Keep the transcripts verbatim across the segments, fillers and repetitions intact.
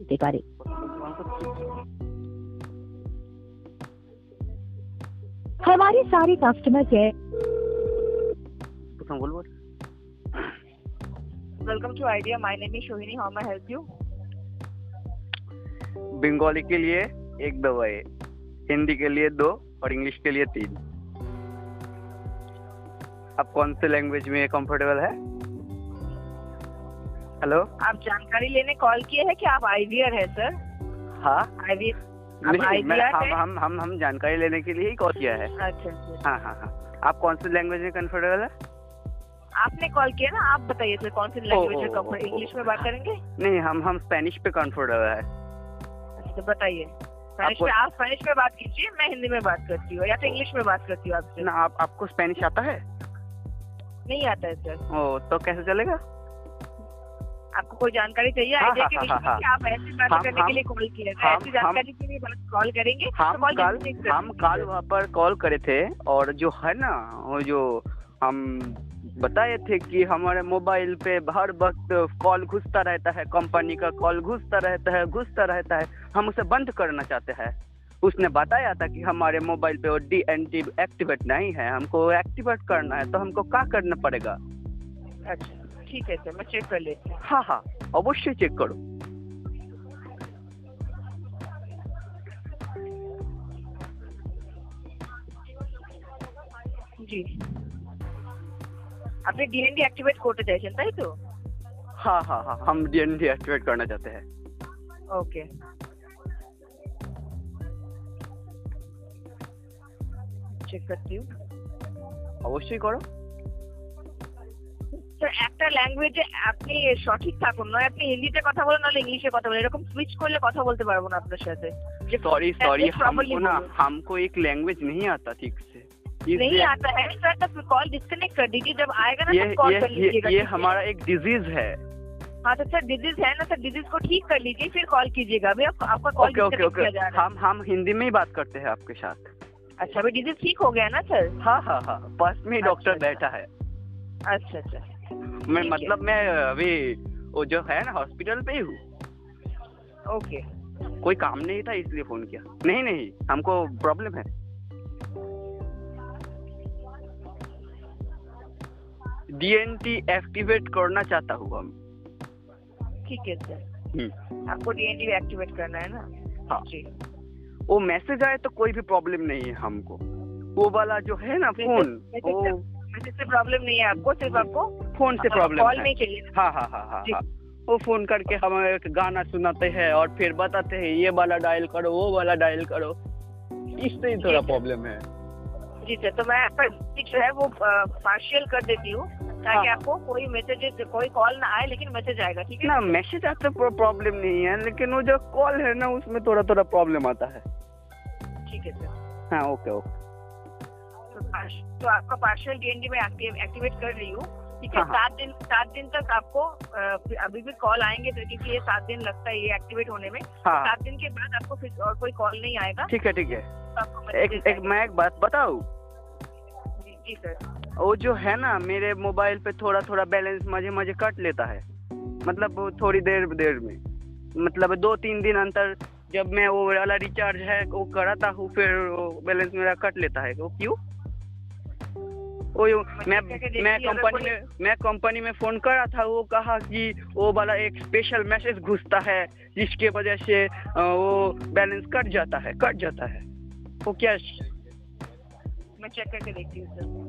করতে পারে। हमारे सारे customer care. Welcome to Idea, my name is Sohini, how may I help you? Bengali के लिए एक दवाई, हिंदी के लिए दो और इंग्लिश के लिए तीन। आप कौन से लैंग्वेज में कंफर्टेबल है? हेलो, आप जानकारी लेने कॉल किए हैं कि आप आईवीआर है सर? हाँ आईवीआर, नहीं, मैं हम हम हम हम जानकारी लेने के लिए ही कॉल किया है। अच्छा अच्छा, हाँ हाँ हाँ। आप कौन से लैंग्वेज में कंफर्टेबल है? आपने कॉल किया ना, आप बताइए सर कौन सी लैंग्वेज में कंफर्ट, इंग्लिश में बात करेंगे? नहीं, हम हम स्पेनिश पे कंफर्टेबल है। तो बताइए, स्पेनिश में आप स्पेनिश में बात कीजिए, मैं हिंदी में बात करती हूँ या तो इंग्लिश में बात करती हूँ आपसे। ना, आप आपको स्पेनिश आता है? नहीं आता है सर। ओ, तो कैसे चलेगा? आपको कोई जानकारी चाहिए आइडिया के विषय में कि आप ऐसी बात करने के लिए कॉल किया है? ऐसी जानकारी के लिए बात कॉल करेंगे? हम कल हम कल वहाँ पर कॉल करे थे और जो है ना, वो जो हम बताए थे कि हमारे मोबाइल पे हर वक्त कॉल घुसता रहता है, कंपनी का कॉल घुसता रहता है घुसता रहता है हम उसे बंद करना चाहते हैं। उसने बताया था कि हमारे मोबाइल पे वो डी एन टी एक्टिवेट नहीं है, हमको एक्टिवेट करना है, तो हमको क्या करना पड़ेगा? अच्छा ठीक है सर, मैं चेक कर लेती हूँ। हाँ हाँ, अवश्य चेक करो। जी, আপনি ডিএনডি অ্যাক্টিভেট করতে চাইছেন তাই তো? हाँ हाँ हाँ, हम डीएनडी एक्टिवेट करना चाहते हैं। ओके, चेक करती हूँ। অবশ্যই করো। স্যার একটা ল্যাঙ্গুয়েজে আপনি সঠিক থাকুন, নয় আপনি হিন্দিতে কথা বলেন নাহলে ইংলিশে কথা বলেন, এরকম সুইচ করলে কথা বলতে পারবো না আপনার সাথে। सॉरी सॉरी, हमको ना हमको एक लैंग्वेज नहीं आता ठीक से। नहीं आता है सर, तब कॉल डिस्कनेक्ट कर दीजिए, जब आएगा ना तब कॉल कर लीजिएगा। ये हमारा एक डिजीज है। हाँ तो सर डिजीज है ना सर, डिजीज को ठीक कर लीजिए फिर कॉल कीजिएगा। अभी आप, आपका कॉल डिस्कनेक्ट किया जा रहा है। हम हम हिंदी में ही बात करते हैं आपके साथ। अच्छा, अभी डिजीज ठीक हो गया ना सर? हाँ हाँ हाँ, पास में डॉक्टर बैठा है। अच्छा अच्छा, मैं मतलब मैं अभी वो जो है ना हॉस्पिटल पे ही हूँ। ओके, कोई काम नहीं था इसलिए फोन किया। नहीं नहीं, हमको प्रॉब्लम है। डीएनटी एक्टिवेट करना चाहता हूँ हम। ठीक है सर, आपको डीएनटी एक्टिवेट करना है ना? हाँ जी, वो मैसेज आए तो कोई भी प्रॉब्लम नहीं है हमको। वो वाला जो है ना फोन, वो मैसेज से प्रॉब्लम नहीं है आपको, सिर्फ आपको फोन से प्रॉब्लम कॉल है। नहीं चाहिए। हाँ हाँ हाँ हाँ हाँ, वो फोन करके हमें एक गाना सुनाते हैं और फिर बताते हैं ये वाला डायल करो वो वाला डायल करो, इससे ही थोड़ा प्रॉब्लम है। जी सर, तो मैं आपका जो है वो पार्शियल कर देती हूँ ताकि आपको कोई मैसेज कोई कॉल ना आए, लेकिन मैसेज आएगा। ठीक है ना, मैसेज आते प्रॉब्लम नहीं है, लेकिन वो जो कॉल है ना उसमें थोड़ा थोड़ा प्रॉब्लम आता है। ठीक है सर। हाँ ओके ओके, तो, तो आपका पार्शियल डीएनडी में एक्टिवेट कर रही हूँ। ठीक है, सात दिन सात दिन तक आपको अभी भी कॉल आएंगे तो, क्योंकि ये सात दिन लगता है ये एक्टिवेट होने में। हाँ। सात दिन के बाद आपको फिर और कोई कॉल नहीं आएगा। ठीक है ठीक है। तो एक एक मैं एक बात बताऊँ? जी जी सर, वो जो है ना मेरे मोबाइल पे थोड़ा थोड़ा बैलेंस मजे मजे कट लेता है, मतलब वो थोड़ी देर देर में, मतलब दो तीन दिन अंतर जब मैं वो वाला रिचार्ज है वो कराता हूँ फिर वो बैलेंस मेरा कट लेता है। वो क्यों? वो मैं मैं कंपनी में मैं कंपनी में फोन करा था, वो कहा कि वो वाला एक स्पेशल मैसेज घुसता है जिसके वजह से वो बैलेंस कट जाता है कट जाता है वो क्या? मैं चेक करके देखती हूँ सर।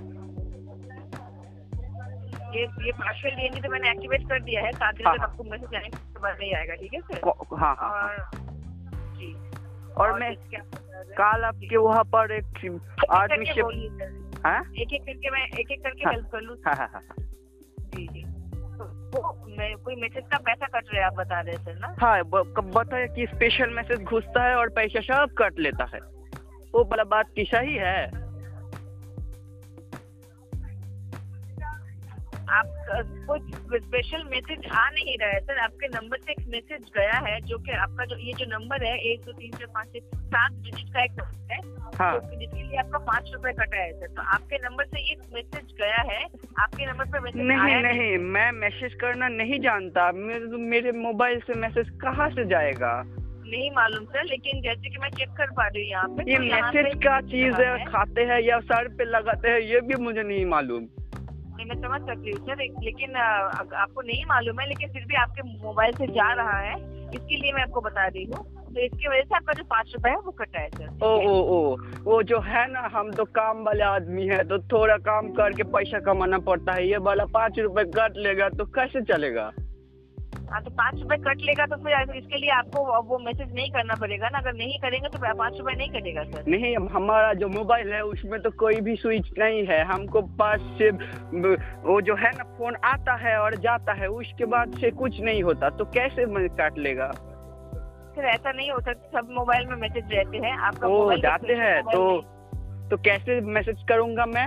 ये ये पार्शियल डीएनडी तो मैंने एक्टिवेट कर दिया है, सात दिन तक आपको मैसेज आएगा, उसके बाद नहीं आएगा। ठीक है सर? हाँ हाँ। और जी, और, और मैं कल आपके वहाँ पर एक आदमी से हाँ एक एक करके मैं एक एक करके हेल्प कर लूँ। हाँ हाँ हाँ जी जी, तो मैं कोई मैसेज का पैसा कट रहा है आप बता रहे सर ना? हाँ, बताया कि स्पेशल मैसेज घुसता है और पैसा सब कट लेता है, वो वाला बात की सही है? आप कोई स्पेशल मैसेज आ नहीं रहा है सर, आपके नंबर से एक मैसेज गया है जो कि आपका जो ये जो नंबर है एक दो तीन चार पाँच छह सात डिजिट का एक नंबर है, हाँ। तो जिसके लिए आपका पाँच रुपए कटा है सर। तो आपके नंबर से एक मैसेज गया है, आपके नंबर पे मैसेज नहीं आया नहीं, मैं मैसेज करना नहीं जानता, मेरे मेरे मोबाइल से मैसेज कहाँ से जाएगा? नहीं मालूम सर, लेकिन जैसे कि मैं चेक कर पा रही हूँ यहाँ पे, ये तो यहाँ मैसेज पे क्या चीज है, है। खाते हैं या सर पे लगाते हैं, ये भी मुझे नहीं मालूम। नहीं, मैं समझ सकती हूँ सर, लेकिन आ, आपको नहीं मालूम है, लेकिन फिर भी आपके मोबाइल से जा रहा है, इसके लिए मैं आपको बता रही हूँ। तो इसकी वजह से आपका जो पाँच रुपए है वो कटा है सर। ओ ओ ओ वो जो है ना, हम तो काम वाले आदमी है, तो थोड़ा काम करके पैसा कमाना पड़ता है, ये वाला पाँच रुपए कट लेगा तो कैसे चलेगा? हाँ, तो पाँच रुपए कट लेगा तो फिर इसके लिए आपको वो मैसेज नहीं करना पड़ेगा ना, अगर नहीं करेंगे तो पाँच रुपए नहीं कटेगा सर। नहीं, हमारा जो मोबाइल है उसमें तो कोई भी स्विच नहीं है, हमको पास से वो जो है ना फोन आता है और जाता है, उसके बाद से कुछ नहीं होता, तो कैसे मैं काट लेगा? सर ऐसा नहीं होता, सब मोबाइल में मैसेज रहते हैं, आपका ओ मोबाइल जाते हैं, तो तो कैसे मैसेज करूंगा मैं?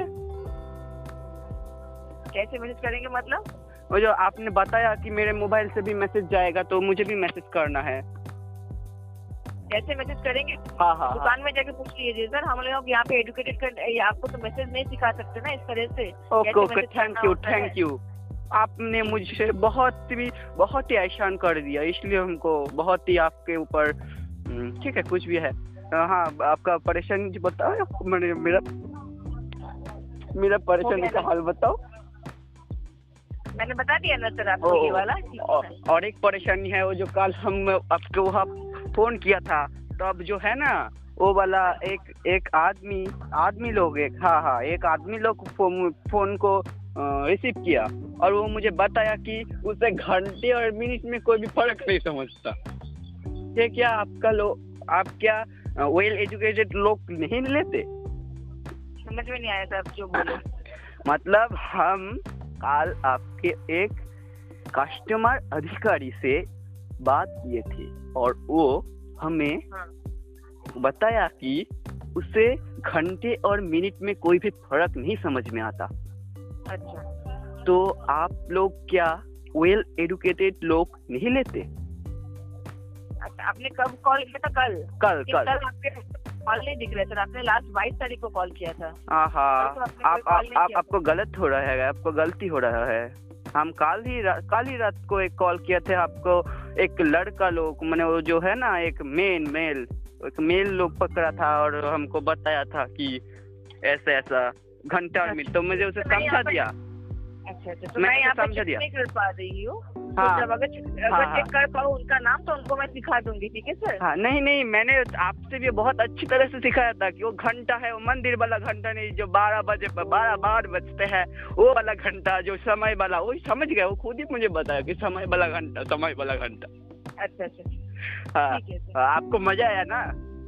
कैसे मैसेज करेंगे मतलब? वो जो आपने बताया कि मेरे मोबाइल से भी मैसेज जाएगा, तो मुझे भी मैसेज करना है। कैसे मैसेज करेंगे? हाँ हाँ, दुकान में जाके पूछ लीजिए सर, हम लोग यहाँ पे एडुकेटेड कर, आपको तो मैसेज नहीं सिखा सकते ना इस तरह से। Okay okay, thank you thank you, आपने मुझे बहुत ही बहुत ही एहसान कर दिया, इसलिए हमको बहुत ही आपके ऊपर, ठीक है कुछ भी है। हाँ, आपका परेशानी बताओ, मैंने मेरा मेरा परेशानी का हाल बताओ। मैंने बता दिया ना सर आपको ये वाला। और, और एक परेशानी है, वो जो कल हम आपके वहाँ फोन किया था, तो अब जो है ना वो वाला एक एक आदमी आदमी लोग एक हाँ हाँ एक आदमी लोग फोन फोन को रिसीव किया, और वो मुझे बताया कि उसे घंटे और मिनट में कोई भी फर्क नहीं समझता। ये क्या आपका लोग, आप क्या वेल एजुकेटेड लोग नहीं लेते? समझ में नहीं आया था आप जो बोले। मतलब हम कल आपके एक कस्टमर अधिकारी से बात किए थे, और वो हमें हाँ। बताया कि उसे घंटे और मिनट में कोई भी फर्क नहीं समझ में आता। अच्छा, तो आप लोग क्या वेल एजुकेटेड लोग नहीं लेते? अच्छा, आपने कब कॉल किया था? कल कल कल कल आपके कॉल नहीं दिख रहे सर, आपने लास्ट बाईस तारीख को कॉल किया था। हाँ हाँ, तो आपने आप कोई आप call नहीं आप किया आपको गलत हो रहा है, आपको गलती हो रहा है। हम कल ही कल ही रात को एक कॉल किया थे आपको, एक लड़का लोग, मैंने वो जो है ना एक मेन मेल एक मेल लोग पकड़ा था, और हमको बताया था कि ऐसा ऐसा घंटा और मिनट, तो मुझे उसे समझा दिया। अच्छा अच्छा, तो मैं मैं यहाँ पे समझा चेक दिया। नहीं कर पा रही हूँ, हाँ, तो जब अगर अगर हाँ, चेक कर पाऊँ उनका नाम तो उनको मैं सिखा दूंगी, ठीक है सर? हाँ, नहीं नहीं, मैंने आपसे भी बहुत अच्छी तरह से सिखाया था कि वो घंटा है, वो मंदिर वाला घंटा नहीं जो बारह बजे बारह बार बजते हैं, वो वाला घंटा जो समय वाला, वो समझ गया, वो खुद ही मुझे बताया कि समय वाला घंटा, समय वाला घंटा। अच्छा अच्छा, हाँ, ठीक है सर। आपको मजा आया ना?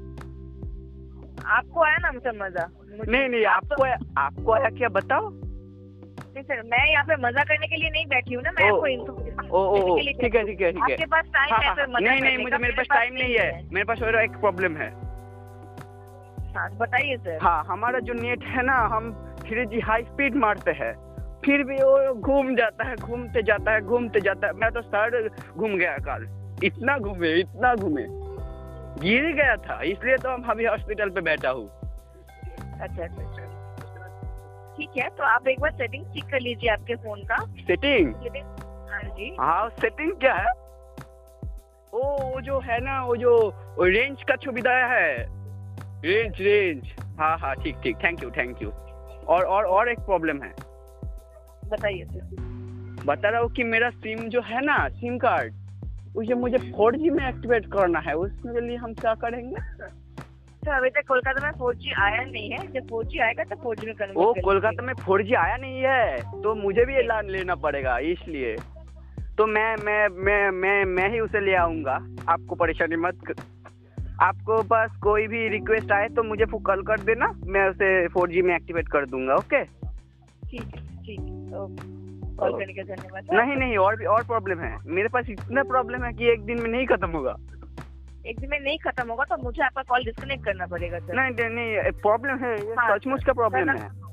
आपको आया ना मुझे मजा? नहीं नहीं, आपको आपको आया क्या बताओ? नहीं सर, मैं यहाँ पे मजा करने के लिए नहीं बैठी हूँ ना, मैं ओ, आपको इन्फॉर्मेशन ओ ओ ओ, देने के लिए ठीक है ठीक है ठीक है। आपके पास टाइम हाँ, है हाँ, सर मजा नहीं नहीं, करने मुझे का? मेरे पास टाइम नहीं है, मेरे पास और एक प्रॉब्लम है। हाँ, बताइए सर। हाँ, हमारा जो नेट है ना, हम थ्री जी हाई स्पीड मारते हैं, फिर भी वो घूम जाता है, घूमते जाता है घूमते जाता है। मैं तो सर घूम गया कल, इतना घूमे इतना घूमे, गिर गया था, इसलिए तो हम अभी हॉस्पिटल पे बैठा हूँ। अच्छा अच्छा, ठीक है, तो आप एक बार सेटिंग चेक कर लीजिए आपके फोन का। सेटिंग? हाँ जी। हाँ, सेटिंग क्या है? ओ वो जो है ना, वो जो रेंज का सुविधा है, रेंज रेंज हाँ हाँ, ठीक ठीक, थैंक यू थैंक यू। और और और एक प्रॉब्लम है। बताइए सर। बता रहा हूँ कि मेरा सिम जो है ना, सिम कार्ड, उसे मुझे फोर जी में एक्टिवेट करना है, उसके लिए हम क्या करेंगे? तो अभी तक कोलकाता में फोर जी आया नहीं है, जब फोर जी आएगा तो फोर जी में कन्वर्ट वो कर कोलकाता में फोर जी आया नहीं है, तो मुझे भी ऐलान लेना पड़ेगा, इसलिए तो मैं मैं मैं मैं मैं ही उसे ले आऊंगा, आपको परेशानी मत कर। आपको पास कोई भी रिक्वेस्ट आए तो मुझे कॉल कर देना, मैं उसे फोर जी में एक्टिवेट कर दूंगा। ओके, ठीक है ठीक है, ओके, कॉल करने का धन्यवाद। नहीं नहीं, और भी और प्रॉब्लम है मेरे पास, इतना प्रॉब्लम है कि एक दिन में नहीं खत्म होगा। एक दिन में नहीं खत्म होगा तो मुझे आपका कॉल डिस्कनेक्ट करना पड़ेगा सर। नहीं नहीं, प्रॉब्लम है, ये हाँ, सचमुच का प्रॉब्लम सर, है।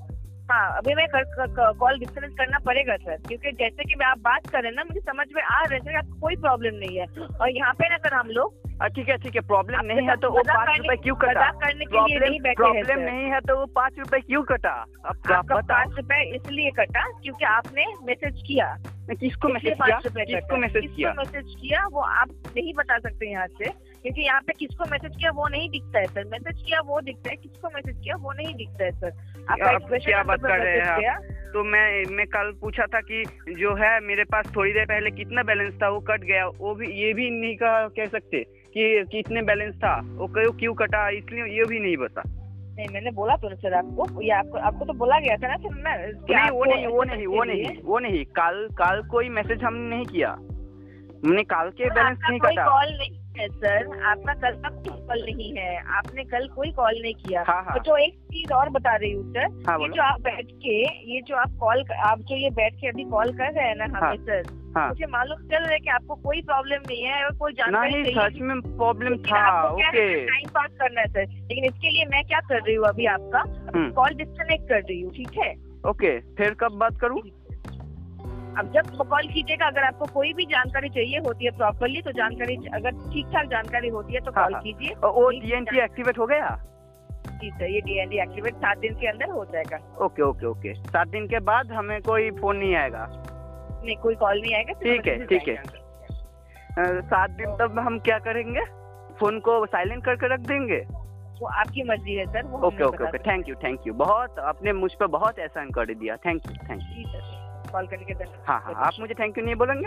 हाँ, अभी मैं कॉल डिस्कनेक्ट करना पड़ेगा सर, क्योंकि जैसे कि मैं आप बात कर रहे हैं ना, मुझे समझ में आ रहा है सर, आपको कोई प्रॉब्लम नहीं है। और यहाँ पे ना सर हम लोग ठीक है ठीक है, प्रॉब्लम नहीं है तो वो पाँच रुपए क्यों कटा? करने के लिए नहीं बैठे हैं। प्रॉब्लम नहीं है तो वो पाँच रुपए क्यों कटा? आपका पाँच रुपए इसलिए कटा क्योंकि आपने मैसेज किया। किसको मैसेज किया? किसको मैसेज किया? मैसेज किया वो आप नहीं बता सकते यहाँ से, क्योंकि यहाँ पे किसको मैसेज किया वो नहीं दिखता है सर। मैसेज किया वो दिखता है, किसको मैसेज किया वो नहीं दिखता है सर। आप क्या बात कर रहे हैं आप? तो मैं मैं कल पूछा था कि जो है मेरे पास थोड़ी देर पहले कितना बैलेंस था वो कट गया, वो भी ये भी नहीं कह कह सकते कि कितने बैलेंस था वो क्यों क्यों कटा, इसलिए ये भी नहीं बता। नहीं, मैंने बोला तो सर आपको, ये आपको आपको तो बोला गया था ना सर। मैं नहीं वो नहीं वो नहीं वो नहीं वो नहीं कल कल कोई मैसेज हमने नहीं किया, हमने कल के बैलेंस नहीं कटा। कॉल नहीं है सर, आपका कल का कोई कॉल नहीं है, आपने कल कोई कॉल नहीं किया। हाँ हाँ। तो जो एक चीज और बता रही हूँ सर, हाँ, ये जो आप बैठ के ये जो आप कॉल आप जो ये बैठ के अभी कॉल कर रहे हैं ना हमें सर, हाँ। मुझे मालूम चल रहा है कि आपको कोई प्रॉब्लम नहीं है और कोई जानकारी नहीं, नहीं। सच में प्रॉब्लम था। ओके, टाइम पास करना है सर, लेकिन इसके लिए मैं क्या कर रही हूँ अभी आपका कॉल डिस्कनेक्ट कर रही हूँ, ठीक है? ओके, फिर कब बात करूँ? अब जब कॉल कीजिएगा, अगर आपको कोई भी जानकारी चाहिए होती है प्रॉपरली, तो जानकारी अगर ठीक ठाक जानकारी होती है तो कॉल कीजिए। वो डीएनटी एक्टिवेट हो गया? जी सर, ये डीएनटी एक्टिवेट सात दिन के अंदर हो जाएगा। ओके ओके ओके, सात दिन के बाद हमें कोई फोन नहीं आएगा? नहीं, कोई कॉल नहीं आएगा। ठीक है ठीक है, सात दिन तब हम क्या करेंगे? फोन को साइलेंट करके रख देंगे? वो आपकी मर्जी है सर। वो okay okay okay, thank you thank you, बहुत आपने मुझ पर बहुत एहसान कर दिया, thank you thank you. Call करने के धन्यवाद। हाँ हाँ, आप मुझे थैंक यू नहीं बोलेंगे?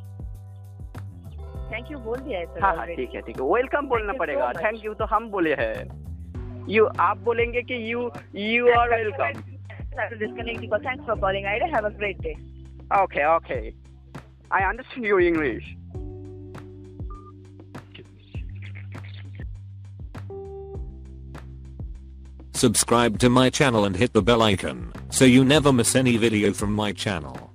थैंक यू बोल दिया है सर। हाँ हाँ ठीक है ठीक है, वेलकम बोलना पड़ेगा, थैंक यू तो हम बोले हैं, यू आप बोलेंगे कि you you are welcome. Thanks for calling, I have a great day. Okay okay, I understand your English. Subscribe to my channel and hit the bell icon so you never miss any video from my channel.